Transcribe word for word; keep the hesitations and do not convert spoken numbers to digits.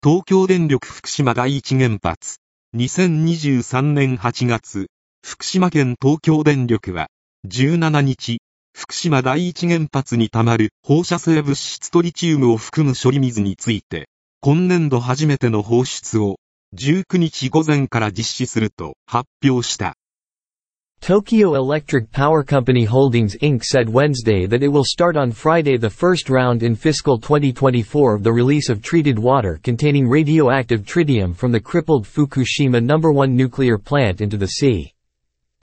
東京電力福島第一原発。にせんにじゅうさんねんはちがつ、福島県東京電力は、じゅうしちにち、福島第一原発にたまる放射性物質トリチウムを含む処理水について、今年度初めての放出を、じゅうくにち午前から実施すると発表した。 Tokyo Electric Power Company Holdings Incorporated said Wednesday that it will start on Friday the first round in fiscal twenty twenty-four of the release of treated water containing radioactive tritium from the crippled Fukushima number one nuclear plant into the sea.